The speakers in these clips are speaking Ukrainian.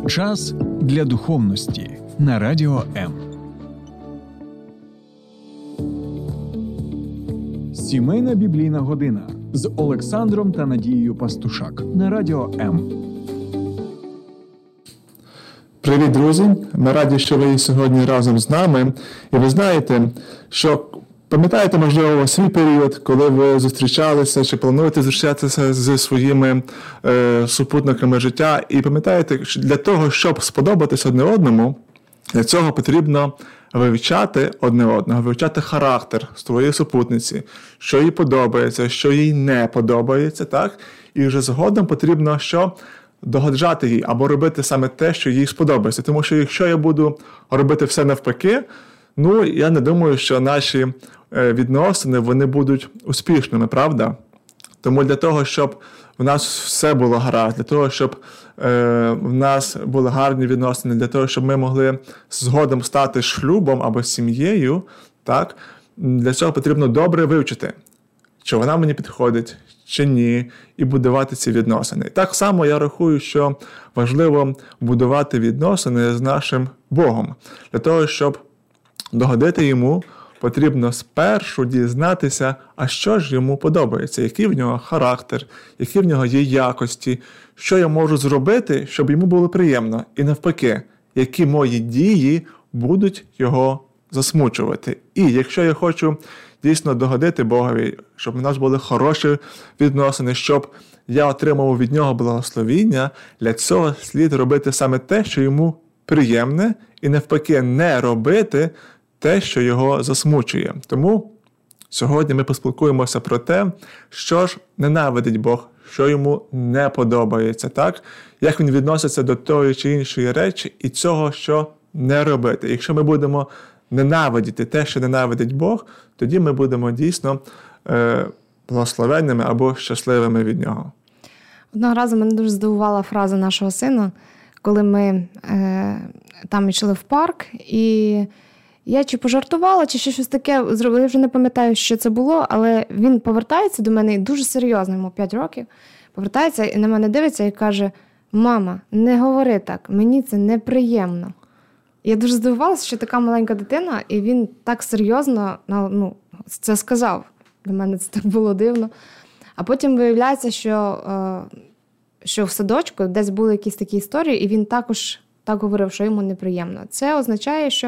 Час для духовності на Радіо М. Сімейна біблійна година з Олександром та Надією Пастушак на Радіо М. Привіт, друзі! Ми раді, що ви сьогодні разом з нами. І ви знаєте, що пам'ятаєте, можливо, свій період, коли ви зустрічалися чи плануєте зустрічатися зі своїми супутниками життя. І пам'ятаєте, що для того, щоб сподобатися одне одному, для цього потрібно вивчати одне одного, вивчати характер своєї супутниці, що їй подобається, що їй не подобається, так? І вже згодом потрібно що? Догоджати їй або робити саме те, що їй сподобається. Тому що якщо я буду робити все навпаки, я не думаю, що наші відносини, вони будуть успішними, правда? Тому для того, щоб в нас все було гаразд, для того, щоб в нас були гарні відносини, для того, щоб ми могли згодом стати шлюбом або сім'єю, так? Для цього потрібно добре вивчити, чи вона мені підходить, чи ні, і будувати ці відносини. І так само я рахую, що важливо будувати відносини з нашим Богом. Для того, щоб догодити йому, потрібно спершу дізнатися, а що ж йому подобається, який в нього характер, які в нього є якості, що я можу зробити, щоб йому було приємно. І навпаки, які мої дії будуть його засмучувати. І якщо я хочу дійсно догодити Богові, щоб у нас були хороші відносини, щоб я отримав від нього благословіння, для цього слід робити саме те, що йому приємне, і навпаки не робити те, що його засмучує. Тому сьогодні ми поспілкуємося про те, що ж ненавидить Бог, що йому не подобається, так? Як він відноситься до тої чи іншої речі і цього, що не робити. Якщо ми будемо ненавидіти те, що ненавидить Бог, тоді ми будемо дійсно благословенними або щасливими від нього. Одного разу мене дуже здивувала фраза нашого сина, коли ми там йшли в парк, і я чи пожартувала, чи щось таке зробила, я вже не пам'ятаю, що це було, але він повертається до мене, і дуже серйозно, йому 5 років, повертається і на мене дивиться і каже: «Мама, не говори так, мені це неприємно». Я дуже здивувалася, що така маленька дитина, і він так серйозно це сказав. Для мене це так було дивно. А потім виявляється, що в садочку десь були якісь такі історії, і він також так говорив, що йому неприємно. Це означає, що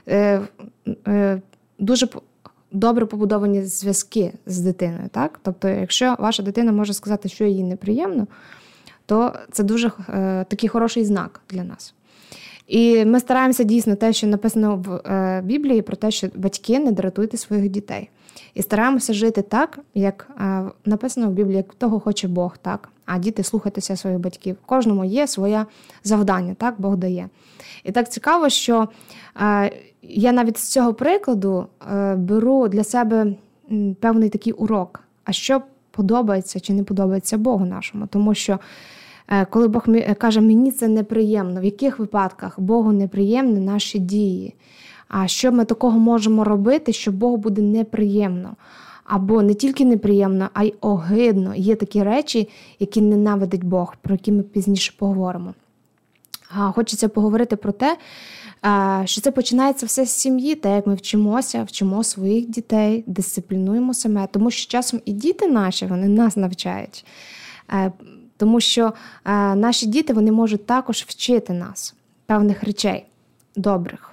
дуже добре побудовані зв'язки з дитиною. Так? Тобто, якщо ваша дитина може сказати, що їй неприємно, то це дуже такий хороший знак для нас. І ми стараємося дійсно те, що написано в Біблії, про те, що батьки не дратуйте своїх дітей. І стараємося жити так, як написано в Біблії, як того хоче Бог, так? А діти слухайтеся своїх батьків. Кожному є своє завдання, так? Бог дає. І так цікаво, що я навіть з цього прикладу беру для себе певний такий урок. А що подобається чи не подобається Богу нашому? Тому що коли Бог каже, мені це неприємно, в яких випадках Богу неприємні наші дії? А що ми такого можемо робити, що Богу буде неприємно? Або не тільки неприємно, а й огидно. Є такі речі, які ненавидить Бог, про які ми пізніше поговоримо. Хочеться поговорити про те, що це починається все з сім'ї, так як ми вчимо своїх дітей, дисциплінуємо себе. Тому що часом і діти наші, вони нас навчають. Тому що наші діти, вони можуть також вчити нас певних речей добрих.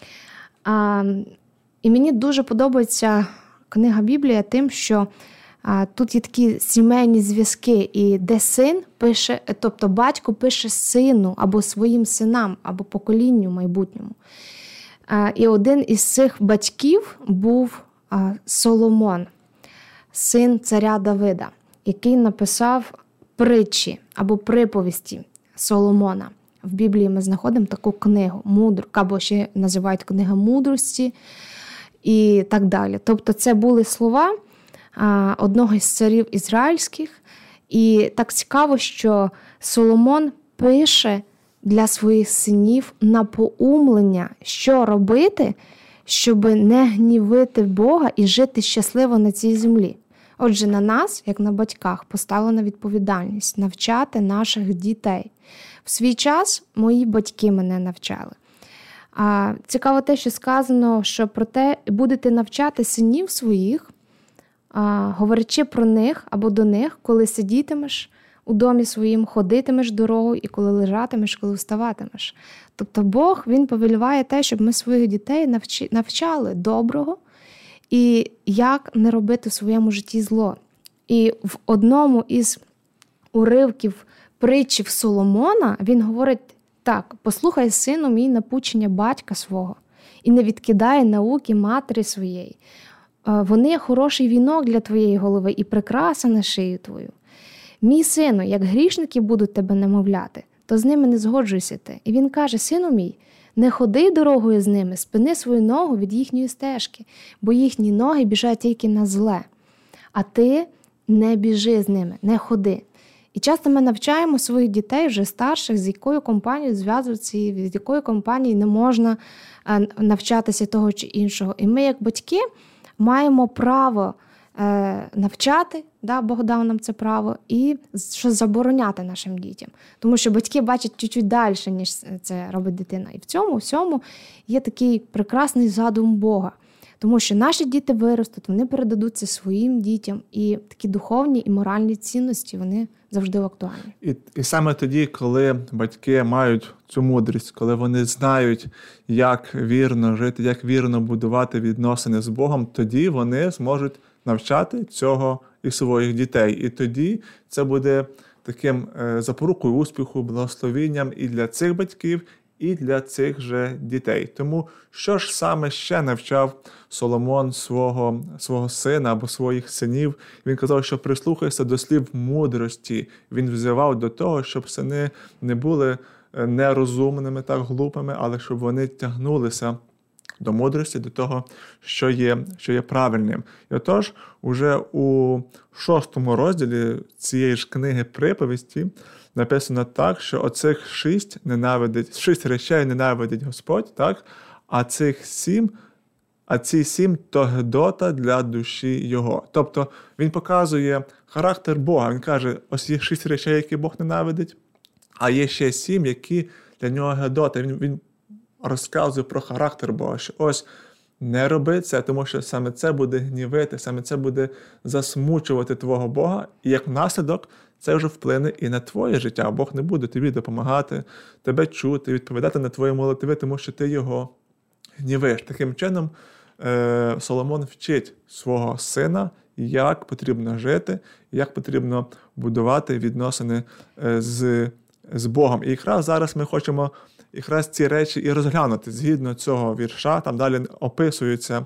І мені дуже подобається книга Біблія тим, що тут є такі сімейні зв'язки, і де син пише, тобто батько пише сину або своїм синам, або поколінню майбутньому. І один із цих батьків був Соломон, син царя Давида, який написав притчі або приповісті Соломона. В Біблії ми знаходимо таку книгу, або ще називають книга мудрості і так далі. Тобто це були слова одного із царів ізраїльських. І так цікаво, що Соломон пише для своїх синів напоумлення, що робити, щоб не гнівити Бога і жити щасливо на цій землі. Отже, на нас, як на батьках, поставлена відповідальність навчати наших дітей В свій час мої батьки мене навчали. Цікаво те, що сказано, що про те, будете навчати синів своїх, говорячи про них або до них, коли сидітимеш у домі своїм, ходитимеш дорогою і коли лежатимеш, коли вставатимеш. Тобто Бог, Він повеліває те, щоб ми своїх дітей навчали доброго і як не робити в своєму житті зло. І в одному із уривків притчів Соломона він говорить так: «Послухай, сину мій, напучення батька свого, і не відкидай науки матері своєї. Вони хороший вінок для твоєї голови і прикраса на шию твою. Мій сину, як грішники будуть тебе намовляти, то з ними не згоджуйся ти». І він каже: «Сину мій, не ходи дорогою з ними, спини свою ногу від їхньої стежки, бо їхні ноги біжать тільки на зле. А ти не біжи з ними, не ходи». І часто ми навчаємо своїх дітей, вже старших, з якою компанією зв'язуватися, і з якою компанією не можна навчатися того чи іншого. І ми, як батьки, маємо право навчати, Бог дав нам це право, і щось забороняти нашим дітям. Тому що батьки бачать чуть-чуть далі, ніж це робить дитина. І в цьому всьому є такий прекрасний задум Бога. Тому що наші діти виростуть, вони передадуть це своїм дітям, і такі духовні і моральні цінності, вони завжди актуальні. І саме тоді, коли батьки мають цю мудрість, коли вони знають, як вірно жити, як вірно будувати відносини з Богом, тоді вони зможуть навчати цього і своїх дітей. І тоді це буде таким запорукою успіху, благословенням і для цих батьків, і для цих же дітей. Тому що ж саме ще навчав Соломон свого сина або своїх синів? Він казав, що прислухайся до слів мудрості. Він взивав до того, щоб сини не були нерозумними, так глупими, але щоб вони тягнулися до мудрості, до того, що є правильним. І отож, уже у 6 розділі цієї ж книги приповісті написано так, що оцих 6 речей ненавидить Господь, так? А ці 7 – то гидота для душі його. Тобто він показує характер Бога. Він каже, ось є 6 речей, які Бог ненавидить, а є ще 7, які для нього гидота. Він розказує про характер Бога, що ось не роби це, тому що саме це буде гнівити, саме це буде засмучувати твого Бога, і як наслідок це вже вплине і на твоє життя. Бог не буде тобі допомагати, тебе чути, відповідати на твої молитви, тому що ти його гнівиш. Таким чином Соломон вчить свого сина, як потрібно жити, як потрібно будувати відносини з Богом. І якраз зараз ми хочемо ці речі і розглянути. Згідно цього вірша, там далі описуються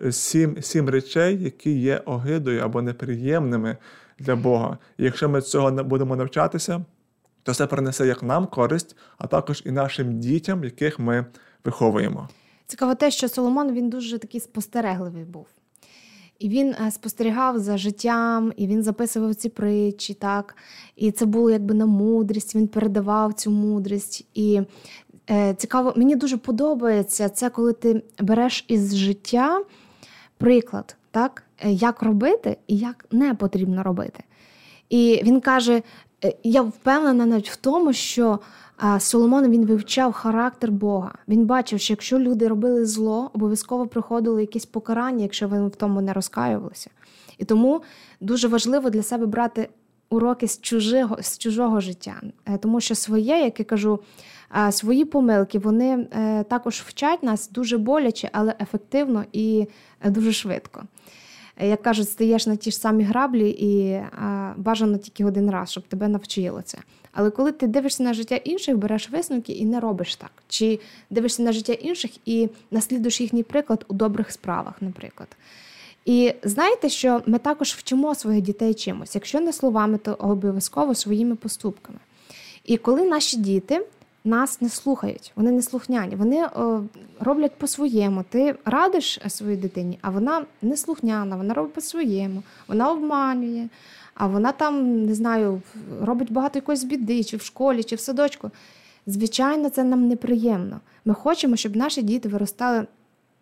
7 речей, які є огидою або неприємними для Бога. І якщо ми цього не будемо навчатися, то це принесе як нам користь, а також і нашим дітям, яких ми виховуємо. Цікаво те, що Соломон, він дуже такий спостерегливий був. І він спостерігав за життям, і він записував ці притчі, так. І це було якби на мудрість, він передавав цю мудрість. І цікаво, мені дуже подобається це, коли ти береш із життя приклад, так, як робити і як не потрібно робити. І він каже, я впевнена навіть в тому, що Соломон, він вивчав характер Бога. Він бачив, що якщо люди робили зло, обов'язково приходило якесь покарання, якщо вони в тому не розкаювалися. І тому дуже важливо для себе брати уроки з чужого життя. Тому що своє, як я кажу, свої помилки, вони також вчать нас дуже боляче, але ефективно і дуже швидко. Як кажуть, стаєш на ті ж самі граблі і бажано тільки один раз, щоб тебе навчило це. Але коли ти дивишся на життя інших, береш висновки і не робиш так. Чи дивишся на життя інших і наслідуєш їхній приклад у добрих справах, наприклад. І знаєте, що ми також вчимо своїх дітей чимось. Якщо не словами, то обов'язково своїми поступками. І коли наші діти нас не слухають, вони не слухняні, вони роблять по-своєму. Ти радиш своїй дитині, а вона не слухняна, вона робить по-своєму, вона обманює, а вона там, не знаю, робить багато якоїсь біди, чи в школі, чи в садочку. Звичайно, це нам неприємно. Ми хочемо, щоб наші діти виростали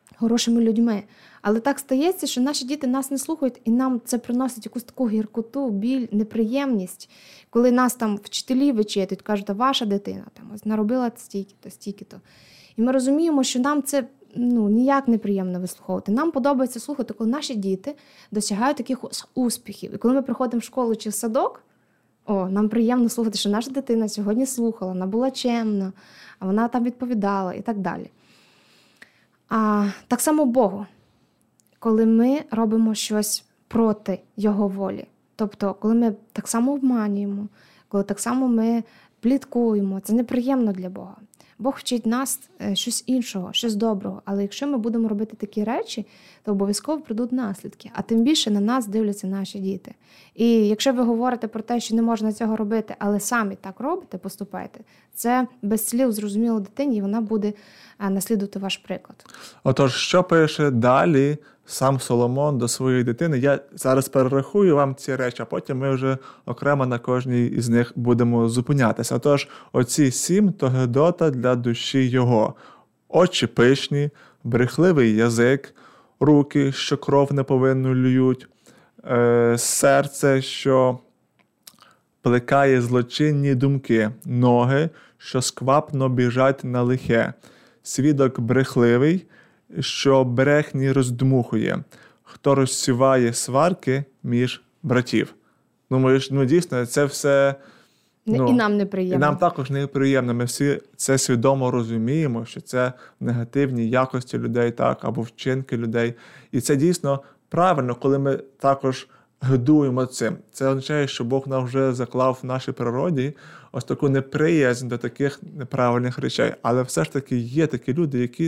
хорошими людьми. Але так стається, що наші діти нас не слухають, і нам це приносить якусь таку гіркоту, біль, неприємність. Коли нас там вчителі вичитують, кажуть, ваша дитина там ось наробила стільки-то, стільки-то. І ми розуміємо, що нам це ніяк неприємно вислуховувати. Нам подобається слухати, коли наші діти досягають таких успіхів. І коли ми приходимо в школу чи в садок, нам приємно слухати, що наша дитина сьогодні слухала, вона була чемна, а вона там відповідала і так далі. А так само Богу, коли ми робимо щось проти Його волі. Тобто, коли ми так само обманюємо, коли так само ми пліткуємо, це неприємно для Бога. Бог вчить нас щось іншого, щось доброго. Але якщо ми будемо робити такі речі, то обов'язково прийдуть наслідки. А тим більше на нас дивляться наші діти. І якщо ви говорите про те, що не можна цього робити, але самі так робите, поступаєте, це без слів зрозуміло дитині, і вона буде наслідувати ваш приклад. Отож, що пише далі сам Соломон до своєї дитини? Я зараз перерахую вам ці речі, а потім ми вже окремо на кожній із них будемо зупинятися. Отож, оці 7 – то гидота для душі його. Очі пишні, брехливий язик, руки, що кров неповинну льють, серце, що плекає злочинні думки, ноги, що сквапно біжать на лихе, свідок брехливий, що брехні роздмухує, хто розсіває сварки між братів. Дійсно, це все... І нам неприємно. І нам також неприємно. Ми всі це свідомо розуміємо, що це негативні якості людей, так, або вчинки людей. І це дійсно правильно, коли ми також гидуємо цим. Це означає, що Бог нам вже заклав в нашій природі ось таку неприязнь до таких неправильних речей. Але все ж таки є такі люди, які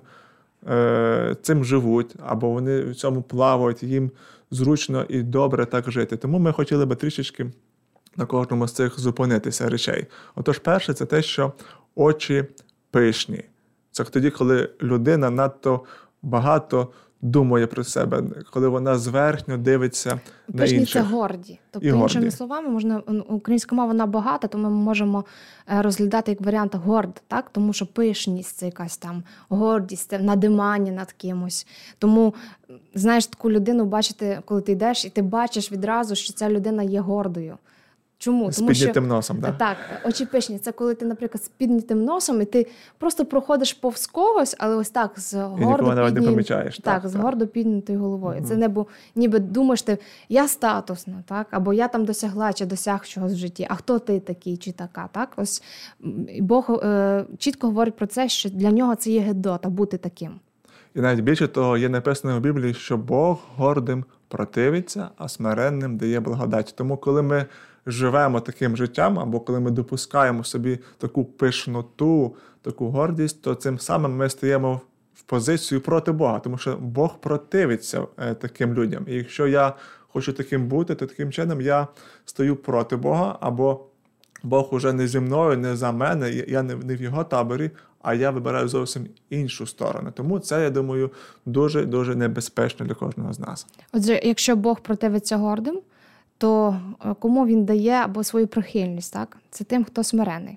цим живуть, або вони в цьому плавають, їм зручно і добре так жити. Тому ми хотіли би трішечки на кожному з цих зупинитися речей. Отож, перше, це те, що очі пишні. Це тоді, коли людина надто багато думає про себе, коли вона зверхньо дивиться на інших. Пишні – це горді. Тобто, іншими словами, українська мова вона багата, то ми можемо розглядати як варіант горд, так? Тому що пишність – це якась там гордість, це надимання над кимось. Тому, знаєш, таку людину бачити, коли ти йдеш, і ти бачиш відразу, що ця людина є гордою. Чому? З піднятим носом, так? Так, очі пишні. Це коли ти, наприклад, з піднятим носом, і ти просто проходиш повз когось, але ось так, з гордо піднятою головою. Угу. Це ніби думаєш ти, я статусна, так? Або я там досягла чи досяг чогось в житті, а хто ти такий чи така, так? Ось Бог чітко говорить про це, що для нього це є гидота бути таким. І навіть більше того, є написано в Біблії, що Бог гордим противиться, а смиренним дає благодать. Тому коли ми живемо таким життям, або коли ми допускаємо собі таку пишноту, таку гордість, то цим самим ми стаємо в позицію проти Бога, тому що Бог противиться таким людям. І якщо я хочу таким бути, то таким чином я стою проти Бога, або Бог уже не зі мною, не за мене, я не в його таборі, а я вибираю зовсім іншу сторону. Тому це, я думаю, дуже-дуже небезпечно для кожного з нас. Отже, якщо Бог противиться гордим, то кому він дає або свою прихильність, так? Це тим, хто смирений.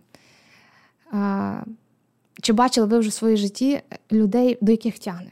Чи бачили ви вже в своїй житті людей, до яких тягне?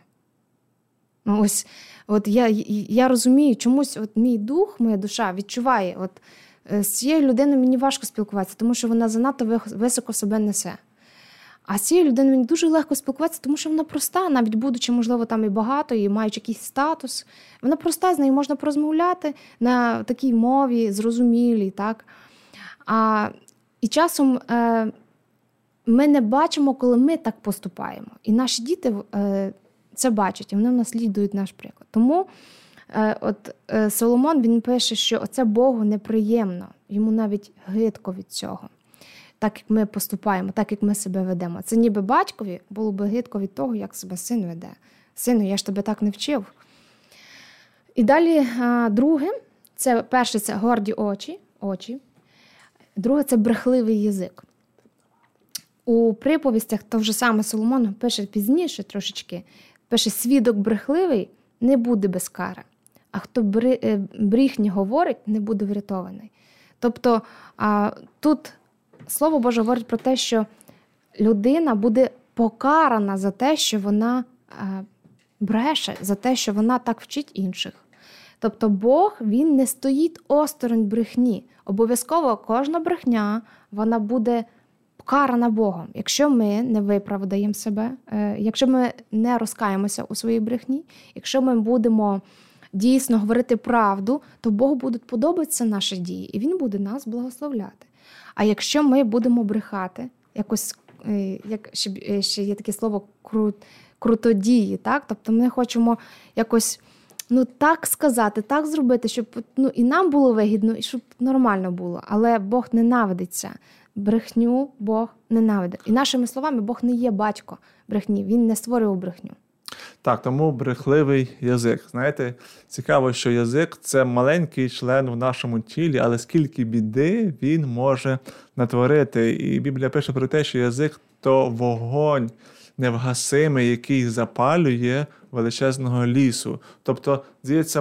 Я розумію, чомусь мій дух, моя душа відчуває, з цією людиною мені важко спілкуватися, тому що вона занадто високо себе несе. А з цією людиною мені дуже легко спілкуватися, тому що вона проста, навіть будучи, можливо, там і багато, і маючи якийсь статус. Вона проста, з нею можна порозмовляти на такій мові, зрозумілій, так? І часом ми не бачимо, коли ми так поступаємо. І наші діти це бачать, і вони наслідують наш приклад. Тому Соломон, він пише, що оце Богу неприємно, йому навіть гидко від цього. Так, як ми поступаємо, так, як ми себе ведемо. Це ніби батькові було би гидко від того, як себе син веде. Сину, я ж тебе так не вчив. І далі друге, перше – це горді очі. Друге – це брехливий язик. У приповістях то вже саме Соломон пише пізніше трошечки, пише, свідок брехливий не буде без кари, а хто брехні говорить, не буде врятований. Тобто тут Слово Боже говорить про те, що людина буде покарана за те, що вона бреше за те, що вона так вчить інших. Тобто Бог, він не стоїть осторонь брехні. Обов'язково кожна брехня, вона буде покарана Богом. Якщо ми не виправдаємо себе, якщо ми не розкаємося у своїй брехні, якщо ми будемо дійсно говорити правду, то Богу будуть подобатися наші дії, і Він буде нас благословляти. А якщо ми будемо брехати, якось, як ще є таке слово крутодії, так? Тобто ми хочемо якось так сказати, так зробити, щоб і нам було вигідно, і щоб нормально було. Але Бог ненавидиться. Брехню Бог ненавидить. І нашими словами, Бог не є батько брехні, Він не створював брехню. Так, тому брехливий язик. Знаєте, цікаво, що язик – це маленький член в нашому тілі, але скільки біди він може натворити. І Біблія пише про те, що язик – то вогонь невгасимий, який запалює величезного лісу. Тобто, здається,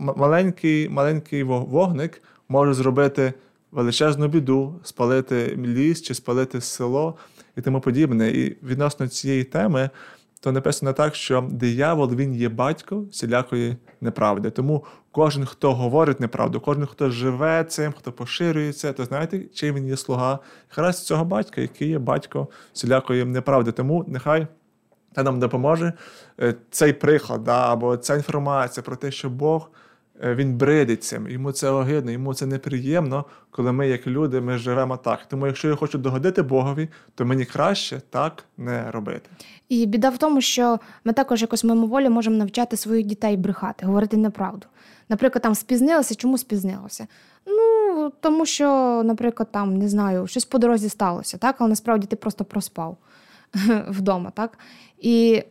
маленький вогник може зробити величезну біду, спалити ліс чи спалити село і тому подібне. І відносно цієї теми, то написано так, що диявол, він є батько всілякої неправди. Тому кожен, хто говорить неправду, кожен, хто живе цим, хто поширює це, то знаєте, чий він є слуга? Якраз цього батька, який є батько всілякої неправди. Тому нехай нам допоможе цей приклад, або ця інформація про те, що Бог, він бридить цим, йому це огидно, йому це неприємно, коли ми, як люди, ми живемо так. Тому якщо я хочу догодити Богові, то мені краще так не робити. І біда в тому, що ми також якось мимоволі можемо навчати своїх дітей брехати, говорити неправду. Наприклад, там спізнилися, чому спізнилися? Тому що, наприклад, там, не знаю, щось по дорозі сталося, так? Але насправді ти просто проспав вдома, так? І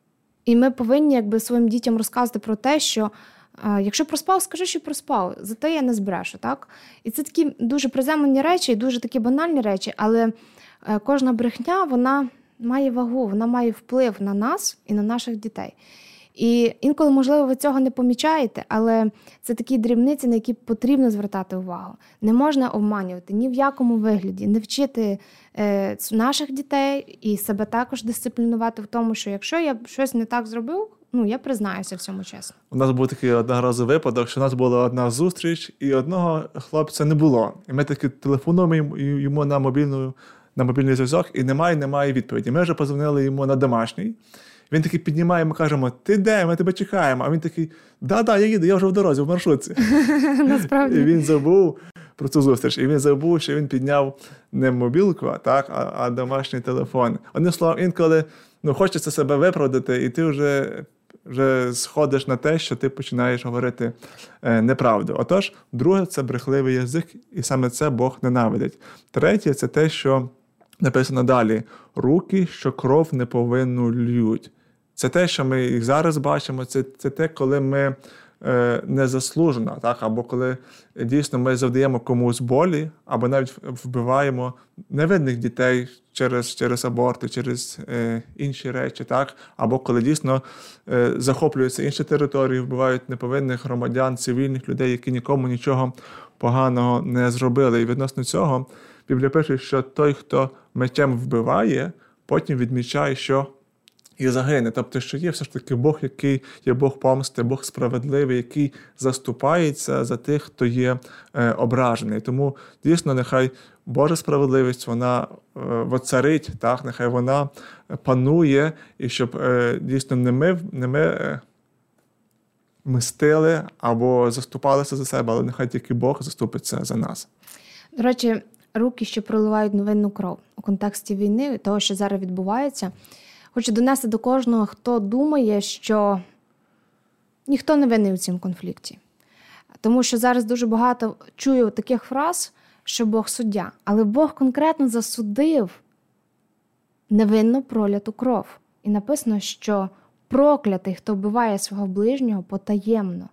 ми повинні своїм дітям розказувати про те, що якщо проспав, скажи, що проспав, зате я не збрешу, так? І це такі дуже приземлені речі, дуже такі банальні речі, але кожна брехня, вона має вагу, вона має вплив на нас і на наших дітей. І інколи, можливо, ви цього не помічаєте, але це такі дрібниці, на які потрібно звертати увагу. Не можна обманювати ні в якому вигляді, не вчити наших дітей і себе також дисциплінувати в тому, що якщо я щось не так зробив, я признаюся в цьому чесно. У нас був такий одного разу випадок, що у нас була одна зустріч, і одного хлопця не було. І ми таки телефонуємо йому на мобільний зв'язок, і немає відповіді. Ми вже позвонили йому на домашній. Він такий піднімає, ми кажемо: ти де? Ми тебе чекаємо. А він такий: да, я їду, я вже в дорозі, в маршрутці. Насправді. І він забув про цю зустріч. І він забув, що він підняв не мобілку, а домашній телефон. Одним словом, інколи хочеться себе виправдати, і ти вже сходиш на те, що ти починаєш говорити неправду. Отож, друге – це брехливий язик, і саме це Бог ненавидить. Третє – це те, що написано далі: руки, що кров неповинну ллють. Це те, що ми їх зараз бачимо, це те, коли ми незаслужено, або коли дійсно ми завдаємо комусь болі, або навіть вбиваємо невинних дітей через аборти, через інші речі, або коли дійсно захоплюються інші території, вбивають неповинних громадян, цивільних людей, які нікому нічого поганого не зробили. І відносно цього Біблія пише, що той, хто мечем вбиває, потім відмічає, що і загине. Тобто, що є все ж таки Бог, який є Бог помсти, Бог справедливий, який заступається за тих, хто є ображений. Тому, дійсно, нехай Божа справедливість, вона воцарить, нехай вона панує, і щоб дійсно не ми мстили або заступалися за себе, але нехай тільки Бог заступиться за нас. До речі, руки, що проливають невинну кров у контексті війни, того, що зараз відбувається, хочу донести до кожного, хто думає, що ніхто не винний у цьому конфлікті. Тому що зараз дуже багато чую таких фраз, що Бог суддя. Але Бог конкретно засудив невинно пролиту кров. І написано, що проклятий, хто вбиває свого ближнього потаємно.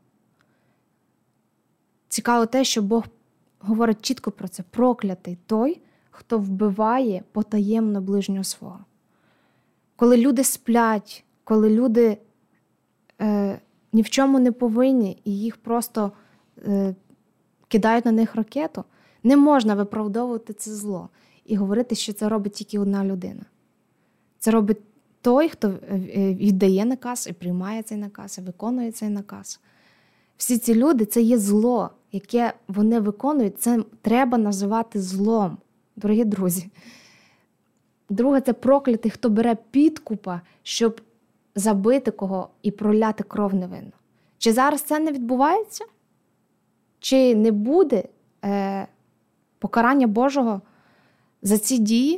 Цікаво те, що Бог говорить чітко про це. Проклятий той, хто вбиває потаємно ближнього свого. Коли люди сплять, коли люди ні в чому не повинні і їх просто кидають на них ракету, не можна виправдовувати це зло і говорити, що це робить тільки одна людина. Це робить той, хто віддає наказ і приймає цей наказ, і виконує цей наказ. Всі ці люди – це є зло, яке вони виконують, це треба називати злом, дорогі друзі. Друге – це проклятий, хто бере підкупа, щоб забити кого і проляти кров невинну. Чи зараз це не відбувається? Чи не буде покарання Божого за ці дії?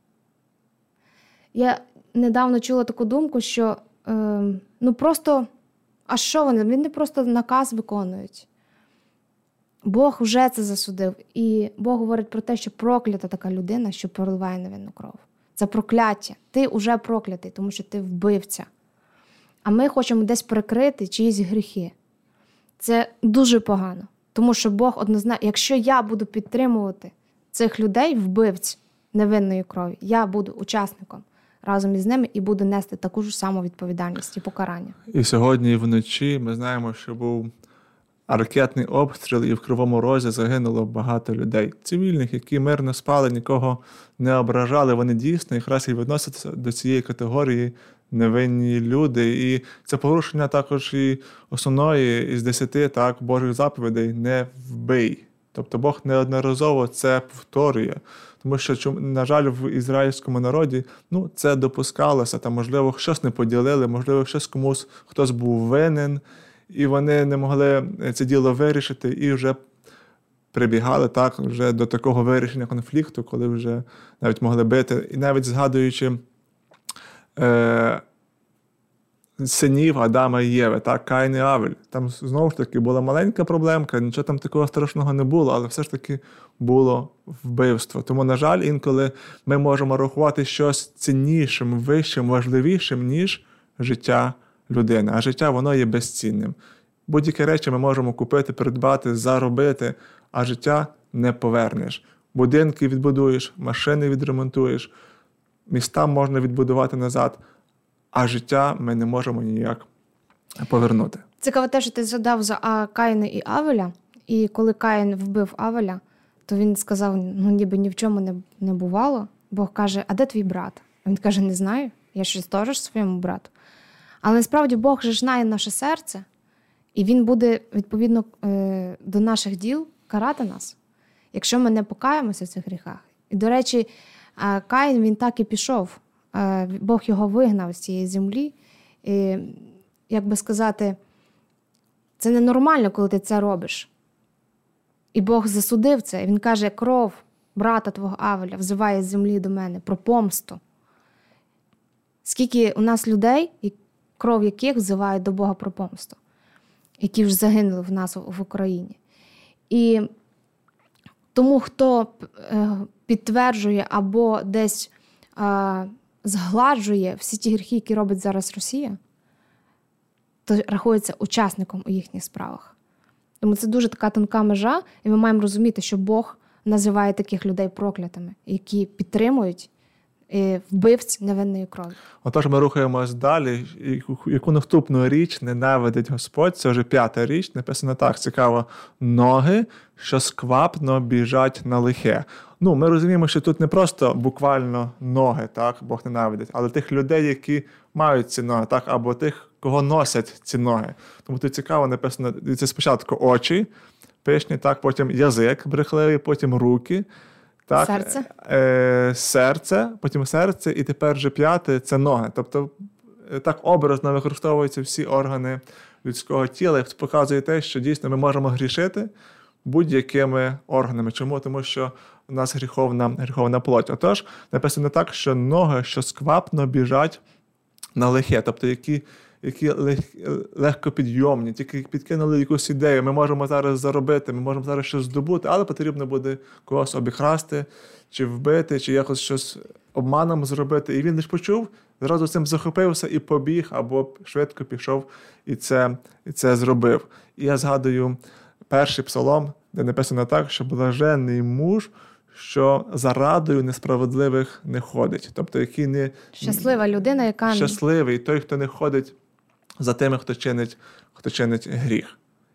Я недавно чула таку думку, що просто, а що вони? Вони просто наказ виконують. Бог вже це засудив. І Бог говорить про те, що проклята така людина, що проливає невинну кров. Це прокляття. Ти вже проклятий, тому що ти вбивця. А ми хочемо десь перекрити чиїсь гріхи. Це дуже погано. Тому що Бог однозначно, якщо я буду підтримувати цих людей, вбивць невинної крові, я буду учасником разом із ними і буду нести таку ж саму відповідальність і покарання. І сьогодні вночі ми знаємо, що був ракетний обстріл, і в Кривому Розі загинуло багато людей. Цивільних, які мирно спали, нікого не ображали. Вони дійсно якраз і відносяться до цієї категорії невинні люди. І це порушення також і основної із 10 Божих заповідей «не вбий». Тобто Бог неодноразово це повторює. Тому що, на жаль, в ізраїльському народі це допускалося. Там, можливо, щось не поділили, можливо, щось комусь хтось був винен, і вони не могли це діло вирішити, і вже прибігали вже до такого вирішення конфлікту, коли вже навіть могли бити. І навіть згадуючи синів Адама і Єви, Каїн і Авель. Там, знову ж таки, була маленька проблемка, нічого там такого страшного не було, але все ж таки було вбивство. Тому, на жаль, інколи ми можемо рахувати щось ціннішим, вищим, важливішим, ніж життя людини. А життя, воно є безцінним. Будь-які речі ми можемо купити, придбати, заробити, а життя не повернеш. Будинки відбудуєш, машини відремонтуєш, міста можна відбудувати назад, а життя ми не можемо ніяк повернути. Цікаво те, що ти згадав за Каїна і Авеля, і коли Каїн вбив Авеля, то він сказав, ніби ні в чому не бувало. Бог каже, а де твій брат? А він каже, не знаю, я щось теж своєму брату. Але насправді Бог же знає наше серце, і Він буде, відповідно, до наших діл карати нас, якщо ми не покаємося в цих гріхах. І, до речі, Каїн, він так і пішов. Бог його вигнав з цієї землі. І, як би сказати, це ненормально, коли ти це робиш. І Бог засудив це. І він каже, кров брата твого Авеля взиває з землі до мене про помсту. Скільки у нас людей, кров яких взиває до Бога про помсту, які вже загинули в нас в Україні. І тому, хто підтверджує або десь згладжує всі ті гріхи, які робить зараз Росія, то рахується учасником у їхніх справах. Тому це дуже така тонка межа, і ми маємо розуміти, що Бог називає таких людей проклятими, які підтримують вбивць невинної крові. Отож, ми рухаємось далі. Яку наступну річ ненавидить Господь? Це вже 5-та річ. Написано так, цікаво. Ноги, що сквапно біжать на лихе. Ми розуміємо, що тут не просто буквально ноги, Бог ненавидить, але тих людей, які мають ці ноги, або тих, кого носять ці ноги. Тому тут цікаво написано, це спочатку очі, пишні, потім язик брехливий, потім руки, серце, потім серце, і тепер вже 5-те – це ноги. Тобто так образно використовуються всі органи людського тіла, і показує те, що дійсно ми можемо грішити будь-якими органами. Чому? Тому що у нас гріховна плоть. Отож, написано так, що ноги, що сквапно біжать на лихе, тобто які легкопідйомні, тільки підкинули якусь ідею, ми можемо зараз заробити, ми можемо зараз щось здобути, але потрібно буде когось обікрасти, чи вбити, чи якось щось обманом зробити. І він лише почув, зразу цим захопився і побіг, або швидко пішов і це зробив. І я згадую перший псалом, де написано так, що блаженний муж, що за радою несправедливих не ходить. Тобто, який не... Щаслива людина, яка... Щасливий той, хто не ходить за тими, хто чинить гріх.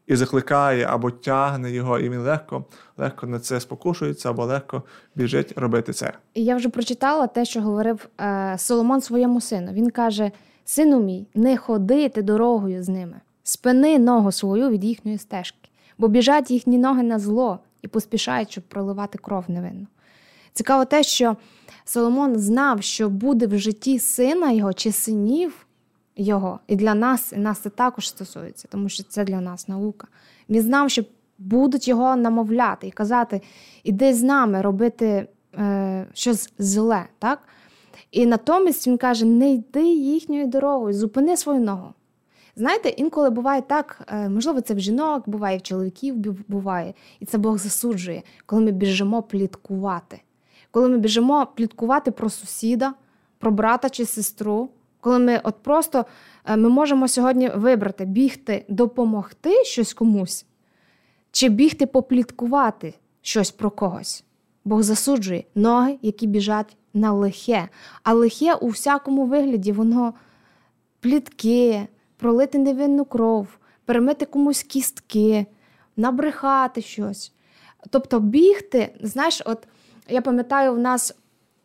і закликає або тягне його, і він легко на це спокушується або легко біжить робити це. І я вже прочитала те, що говорив Соломон своєму сину. Він каже: «Сину мій, не ходи ти дорогою з ними, спини ногу свою від їхньої стежки, бо біжать їхні ноги на зло і поспішають, щоб проливати кров невинну». Цікаво те, що Соломон знав, що буде в житті сина його чи синів його, і для нас, і нас це також стосується, тому що це для нас наука. Він знав, що будуть його намовляти і казати: «Іди з нами робити щось зле». Так? І натомість він каже: «Не йди їхньою дорогою, зупини свою ногу». Знаєте, інколи буває так, можливо, це в жінок, буває, в чоловіків буває, і це Бог засуджує, коли ми біжимо пліткувати. Коли ми біжимо пліткувати про сусіда, про брата чи сестру, коли ми ми можемо сьогодні вибрати: бігти допомогти щось комусь, чи бігти попліткувати щось про когось. Бог засуджує ноги, які біжать на лихе. А лихе у всякому вигляді, воно плітки, пролити невинну кров, перемити комусь кістки, набрехати щось. Тобто бігти, знаєш, от я пам'ятаю, в нас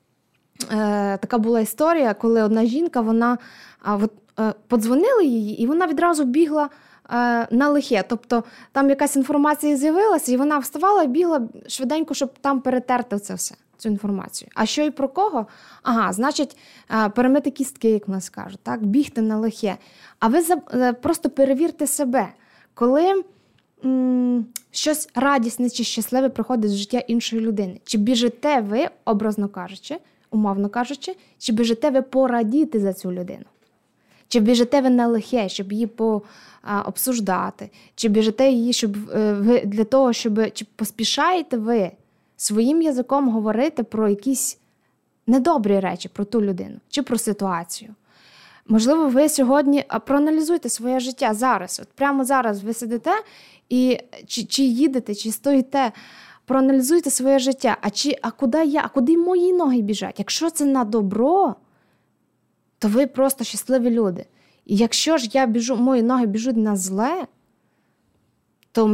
така була історія, коли одна жінка, подзвонили її, і вона відразу бігла на лихе. Тобто там якась інформація з'явилася, і вона вставала і бігла швиденько, щоб там перетерти це все, цю інформацію. А що і про кого? Значить, перемити кістки, як в нас кажуть, так? Бігти на лихе. А ви просто перевірте себе, коли щось радісне чи щасливе приходить з життя іншої людини. Чи біжите ви, образно кажучи, умовно кажучи, чи біжите ви порадіти за цю людину? Чи біжите ви на лихе, щоб її обсуждати? Чи біжите її для того, чи поспішаєте ви своїм язиком говорити про якісь недобрі речі про ту людину, чи про ситуацію? Можливо, ви сьогодні проаналізуйте своє життя зараз. От прямо зараз ви сидите і чи їдете, чи стоїте, проаналізуйте своє життя. Куди мої ноги біжать? Якщо це на добро, то ви просто щасливі люди. І якщо ж мої ноги біжуть на зле, то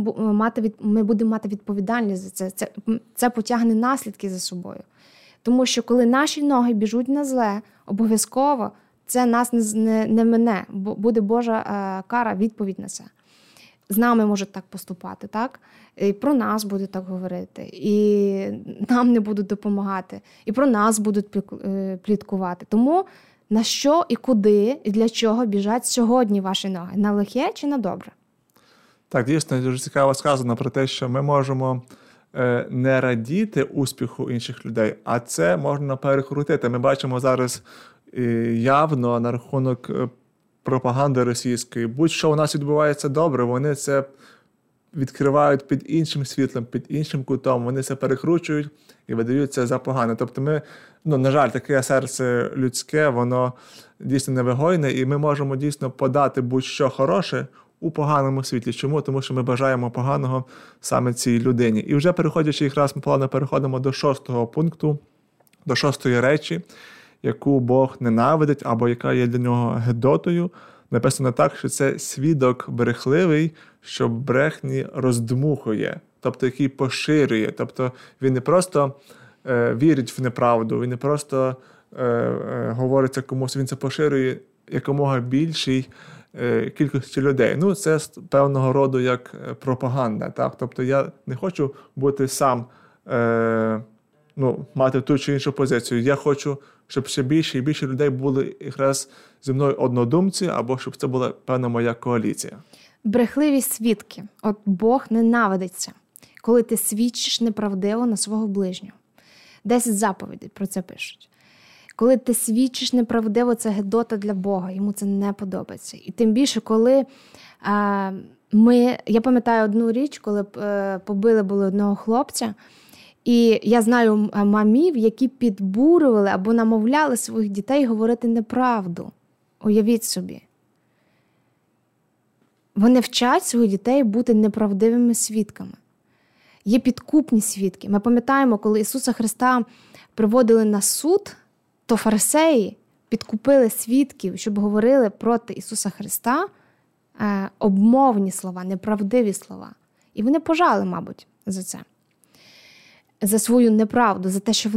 ми будемо мати відповідальність за це. Це потягне наслідки за собою. Тому що коли наші ноги біжуть на зле, обов'язково це нас не мине, бо буде Божа кара, відповідь на це. З нами можуть так поступати, так? І про нас будуть так говорити, і нам не будуть допомагати, і про нас будуть пліткувати. Тому на що і куди, і для чого біжать сьогодні ваші ноги? На лихе чи на добре? Так, дійсно, дуже цікаво сказано про те, що ми можемо не радіти успіху інших людей, а це можна перекрутити. Ми бачимо зараз явно на рахунок пропаганди російської. Будь-що у нас відбувається добре, вони це відкривають під іншим світлом, під іншим кутом, вони це перекручують і видають це за погане. Тобто ми, на жаль, таке серце людське, воно дійсно невигойне, і ми можемо дійсно подати будь-що хороше у поганому світлі. Чому? Тому що ми бажаємо поганого саме цій людині. І вже переходячи, якраз ми плавно переходимо до 6-го пункту, до 6-ї речі, яку Бог ненавидить, або яка є для нього гидотою. Написано так, що це свідок брехливий, що брехні роздмухує, тобто який поширює. Тобто він не просто вірить в неправду, він не просто говорить це комусь, він це поширює якомога більшій кількості людей. Це певного роду як пропаганда. Так? Тобто я не хочу бути сам, мати ту чи іншу позицію. Я хочу, щоб ще більше і більше людей були якраз зі мною однодумці, або щоб це була певна моя коаліція. Брехливі свідки. От Бог ненавидить це, коли ти свідчиш неправдиво на свого ближнього. 10 заповідей про це пишуть. Коли ти свідчиш неправдиво, це гидота для Бога, йому це не подобається. І тим більше, коли я пам'ятаю одну річ, коли побили були одного хлопця, і я знаю мамів, які підбурювали або намовляли своїх дітей говорити неправду. Уявіть собі. Вони вчать своїх дітей бути неправдивими свідками. Є підкупні свідки. Ми пам'ятаємо, коли Ісуса Христа приводили на суд, то фарисеї підкупили свідків, щоб говорили проти Ісуса Христа обмовні слова, неправдиві слова. І вони пожали, мабуть, за це. За свою неправду,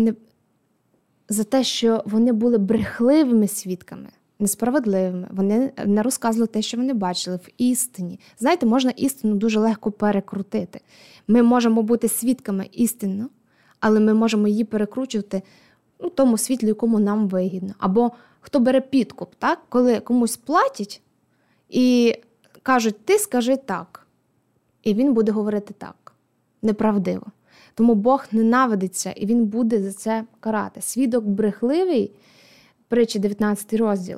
за те, що вони були брехливими свідками, несправедливими. Вони не розказували те, що вони бачили в істині. Знаєте, можна істину дуже легко перекрутити. Ми можемо бути свідками істинно, але ми можемо її перекручувати в тому світлі, якому нам вигідно. Або хто бере підкуп, так? Коли комусь платять і кажуть, ти скажи так. І він буде говорити так. Неправдиво. Тому Бог ненавидиться, і він буде за це карати. Свідок брехливий, притчі 19 розділ,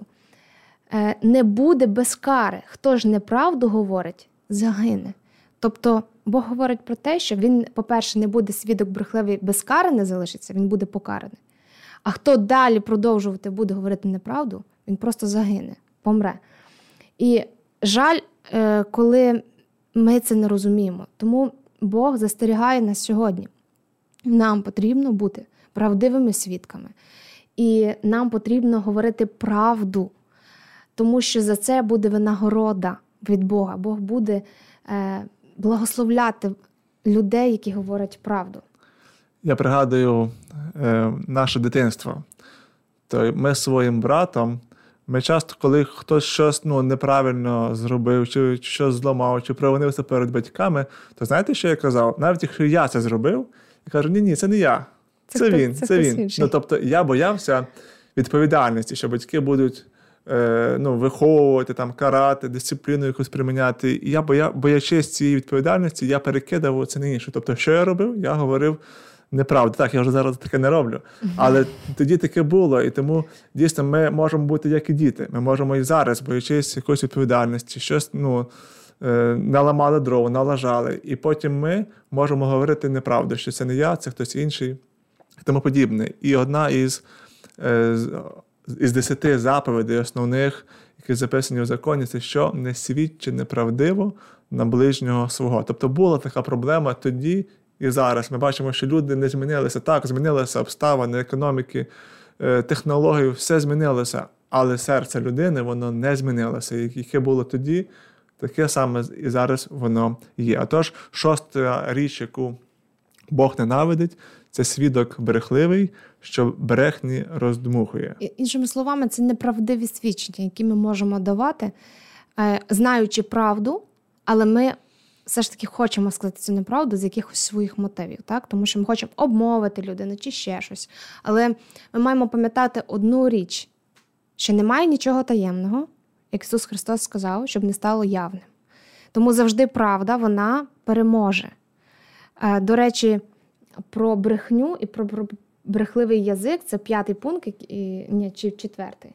не буде без кари. Хто ж неправду говорить, загине. Тобто Бог говорить про те, що він, по-перше, не буде свідок брехливий, без кари не залишиться, він буде покараний. А хто далі продовжувати буде говорити неправду, він просто загине, помре. І жаль, коли ми це не розуміємо. Тому Бог застерігає нас сьогодні. Нам потрібно бути правдивими свідками. І нам потрібно говорити правду, тому що за це буде винагорода від Бога. Бог буде благословляти людей, які говорять правду. Я пригадую наше дитинство. То ми з своїм братом, ми часто, коли хтось щось неправильно зробив, чи щось зламав, чи провинився перед батьками, то знаєте, що я казав? Навіть якщо я це зробив, я кажу, ні, це не я. Це він. Тобто я боявся відповідальності, що батьки будуть виховувати, карати, дисципліну якусь приміняти. І я, боячись цієї відповідальності, я перекидав це на інше. Тобто, що я робив? Я говорив неправду. Так, я вже зараз таке не роблю. Але тоді таке було. І тому, дійсно, ми можемо бути як і діти. Ми можемо і зараз, боячись якоїсь відповідальності, щось, наламали дров, налажали. І потім ми можемо говорити неправду, що це не я, це хтось інший і тому подібне. І одна із 10 заповідей основних, які записані у законі, це що не свідчи неправдиво на ближнього свого. Тобто була така проблема тоді і зараз. Ми бачимо, що люди не змінилися. Так, змінилися обставини, економіки, технології, все змінилося. Але серце людини, воно не змінилося. Яке було тоді, таке саме і зараз воно є. А тож, 6-та річ, яку Бог ненавидить, це свідок брехливий, що брехні роздмухує. Іншими словами, це неправдиві свідчення, які ми можемо давати, знаючи правду, але ми все ж таки хочемо сказати цю неправду з якихось своїх мотивів, так? Тому що ми хочемо обмовити людину чи ще щось. Але ми маємо пам'ятати одну річ, що немає нічого таємного, як Ісус Христос сказав, щоб не стало явним. Тому завжди правда, вона переможе. До речі, про брехню і про брехливий язик, це 5-й пункт, чи 4-й.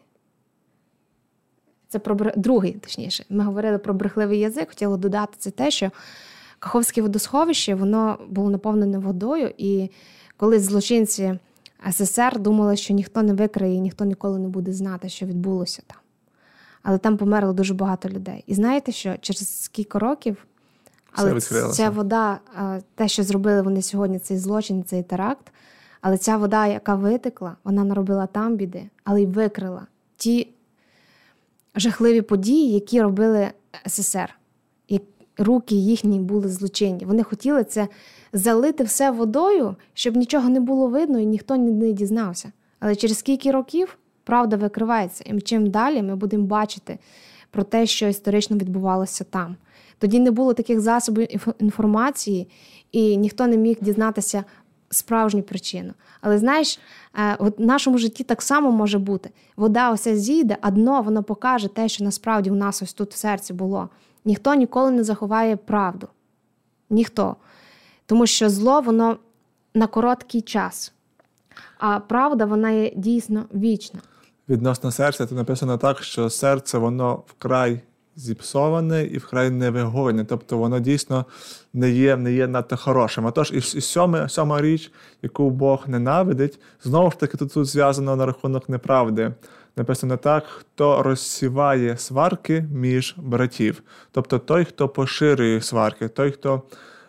Це про другий, точніше. Ми говорили про брехливий язик, хотіла додати це те, що Каховське водосховище, воно було наповнене водою, і коли злочинці СССР думали, що ніхто не викриє і ніхто ніколи не буде знати, що відбулося там. Але там померло дуже багато людей. І знаєте що, через скільки років, але ця вода, те, що зробили вони сьогодні, цей злочин, цей теракт, але ця вода, яка витекла, вона наробила там біди, але й викрила ті жахливі події, які робили СССР. І руки їхні були злочинні. Вони хотіли це залити все водою, щоб нічого не було видно і ніхто не дізнався. Але через скільки років правда викривається. І чим далі ми будемо бачити про те, що історично відбувалося там. Тоді не було таких засобів інформації, і ніхто не міг дізнатися справжню причину. Але знаєш, в нашому житті так само може бути. Вода ось зійде, а дно воно покаже те, що насправді в нас ось тут в серці було. Ніхто ніколи не заховає правду. Ніхто. Тому що зло, воно на короткий час. А правда, вона є дійсно вічна. Відносно серця, то написано так, що серце, воно вкрай зіпсоване і вкрай невиговане. Тобто воно дійсно не є надто хорошим. А тож і сьома річ, яку Бог ненавидить, знову ж таки тут зв'язано на рахунок неправди. Написано так, хто розсіває сварки між братів. Тобто той, хто поширює сварки, той, хто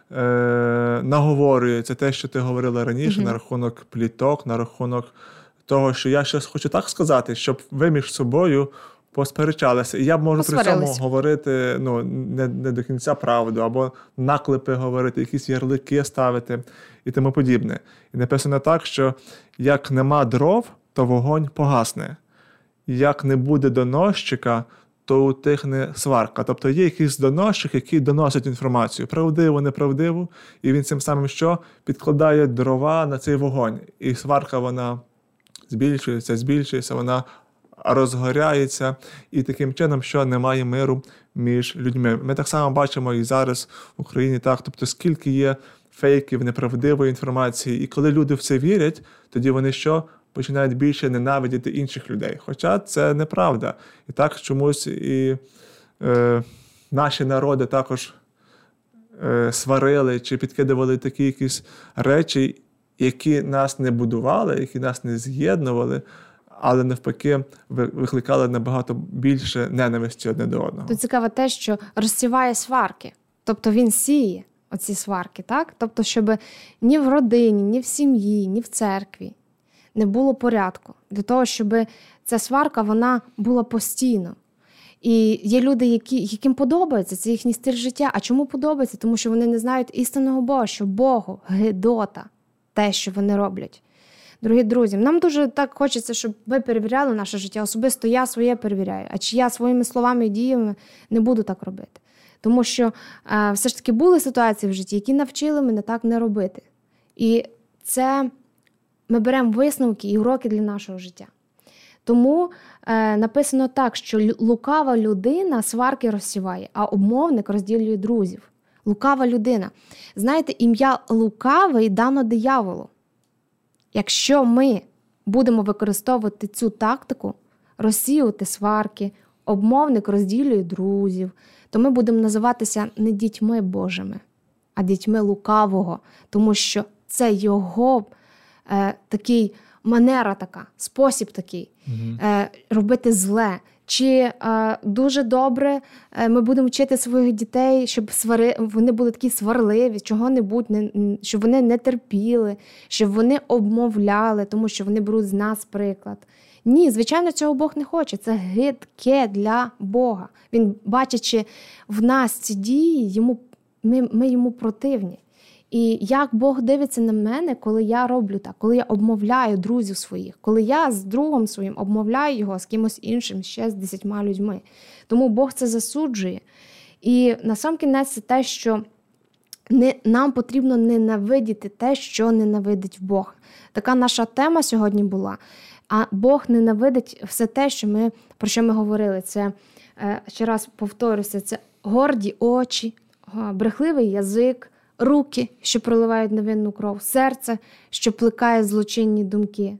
наговорює. Це те, що ти говорила раніше, на рахунок пліток, на рахунок того, що я щось хочу так сказати, щоб ви між собою посперечалися. І я можу при цьому Посварились. говорити не до кінця правду, або наклепи говорити, якісь ярлики ставити і тому подібне. І написано так, що як нема дров, то вогонь погасне. Як не буде доносчика, то утихне сварка. Тобто є якийсь доносчик, який доносить інформацію, правдиву, неправдиву, і він цим самим що? Підкладає дрова на цей вогонь. І сварка, вона збільшується, вона розгоряється, і таким чином, що немає миру між людьми. Ми так само бачимо і зараз в Україні, так, тобто скільки є фейків, неправдивої інформації, і коли люди в це вірять, тоді вони що? Починають більше ненавидіти інших людей. Хоча це неправда. І так чомусь і наші народи також сварили чи підкидували такі якісь речі, які нас не будували, які нас не з'єднували, але навпаки викликали набагато більше ненависті одне до одного. Тут цікаво те, що розсіває сварки. Тобто він сіє оці сварки, так? Тобто, щоб ні в родині, ні в сім'ї, ні в церкві не було порядку. Для того, щоб ця сварка, вона була постійно. І є люди, яким подобається, це їхній стиль життя. А чому подобається? Тому що вони не знають істинного Бога, що Богу гидота те, що вони роблять. Дорогі друзі, нам дуже так хочеться, щоб ви перевіряли наше життя. Особисто я своє перевіряю. А чи я своїми словами і діями не буду так робити? Тому що все ж таки були ситуації в житті, які навчили мене так не робити. І це ми беремо висновки і уроки для нашого життя. Тому написано так, що лукава людина сварки розсіває, а обмовник розділює друзів. Лукава людина. Знаєте, ім'я лукавий дано дияволу. Якщо ми будемо використовувати цю тактику, розсіювати сварки, обмовник розділює друзів, то ми будемо називатися не дітьми Божими, а дітьми лукавого, тому що це його такий манера така, спосіб такий, робити зле. Чи дуже добре ми будемо вчити своїх дітей, щоб вони були такі сварливі, чого-небудь, щоб вони не терпіли, щоб вони обмовляли, тому що вони беруть з нас приклад. Ні, звичайно, цього Бог не хоче. Це гидке для Бога. Він, бачачи в нас ці дії, ми йому противні. І як Бог дивиться на мене, коли я роблю так, коли я обмовляю друзів своїх, коли я з другом своїм обмовляю його з кимось іншим, ще з 10 людьми. Тому Бог це засуджує. І насамкінець це те, що нам потрібно ненавидіти те, що ненавидить Бог. Така наша тема сьогодні була. А Бог ненавидить все те, про що ми говорили. Це, ще раз повторюся, це горді очі, брехливий язик, руки, що проливають невинну кров, серце, що плекає злочинні думки,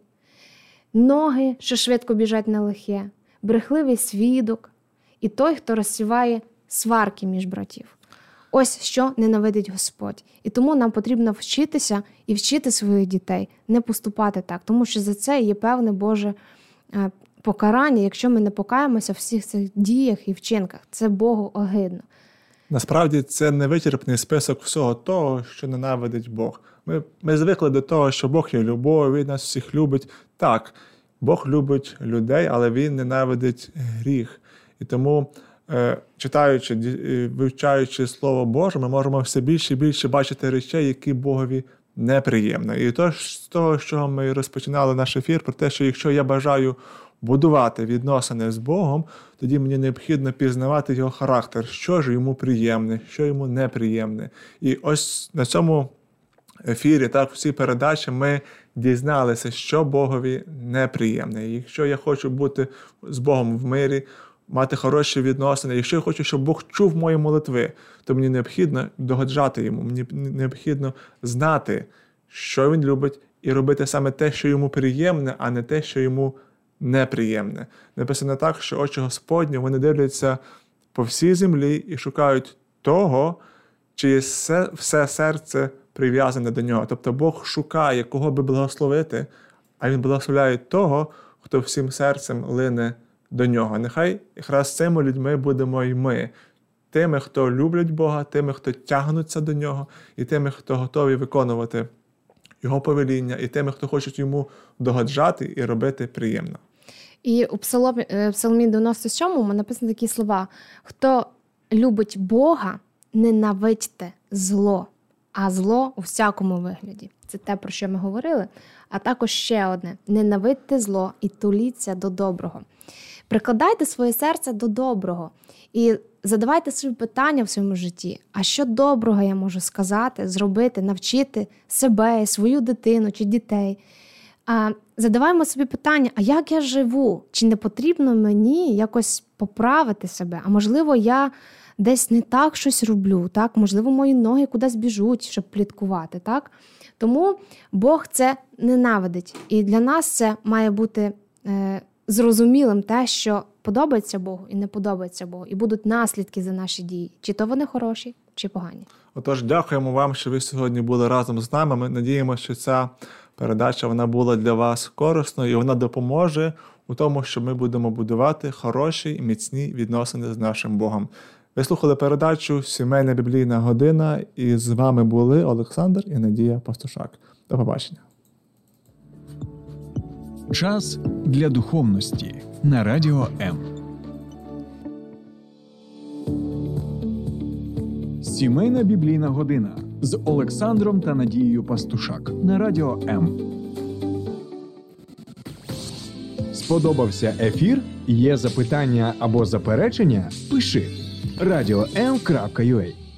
ноги, що швидко біжать на лихе, брехливий свідок і той, хто розсіває сварки між братів. Ось що ненавидить Господь. І тому нам потрібно вчитися і вчити своїх дітей не поступати так, тому що за це є певне Боже покарання, якщо ми не покаємося в всіх цих діях і вчинках. Це Богу огидно. Насправді це невичерпний список всього того, що ненавидить Бог. Ми звикли до того, що Бог є любов, Він нас всіх любить. Так, Бог любить людей, але Він ненавидить гріх. І тому, читаючи, вивчаючи Слово Боже, ми можемо все більше і більше бачити речей, які Богові неприємно. І то, з того, з чого ми розпочинали наш ефір, про те, що якщо я бажаю будувати відносини з Богом, тоді мені необхідно пізнавати його характер, що ж йому приємне, що йому неприємне. І ось на цьому ефірі, так, в цій передачі ми дізналися, що Богові неприємне. І якщо я хочу бути з Богом в мирі, мати хороші відносини, якщо я хочу, щоб Бог чув мої молитви, то мені необхідно догоджати йому, мені необхідно знати, що він любить, і робити саме те, що йому приємне, а не те, що йому неприємне. Написано так, що очі Господні, вони дивляться по всій землі і шукають того, чиє все серце прив'язане до нього. Тобто Бог шукає, кого би благословити, а Він благословляє того, хто всім серцем лине до нього. Нехай якраз цими людьми будемо і ми. Тими, хто люблять Бога, тими, хто тягнуться до нього, і тими, хто готові виконувати Його повеління, і тими, хто хочуть Йому догоджати і робити приємно. І у Псалмі 97 написано такі слова: «Хто любить Бога, ненавидьте зло, а зло у всякому вигляді». Це те, про що ми говорили. А також ще одне: ненавидьте зло і туліться до доброго. Прикладайте своє серце до доброго і задавайте собі питання в своєму житті. А що доброго я можу сказати, зробити, навчити себе, свою дитину чи дітей? Задаваємо собі питання: а як я живу? Чи не потрібно мені якось поправити себе? А можливо, я десь не так щось роблю, так? Можливо, мої ноги кудись біжуть, щоб пліткувати, так? Тому Бог це ненавидить. І для нас це має бути зрозумілим те, що подобається Богу і не подобається Богу. І будуть наслідки за наші дії. Чи то вони хороші, чи погані. Отож, дякуємо вам, що ви сьогодні були разом з нами. Ми надіємося, що ця передача вона була для вас корисною і вона допоможе у тому, що ми будемо будувати хороші і міцні відносини з нашим Богом. Ви слухали передачу «Сімейна біблійна година» і з вами були Олександр і Надія Пастушак. До побачення. Час для духовності на Радіо М. Сімейна біблійна година з Олександром та Надією Пастушак на Радіо М. Сподобався ефір? Є запитання або заперечення? Пиши radio.m.ua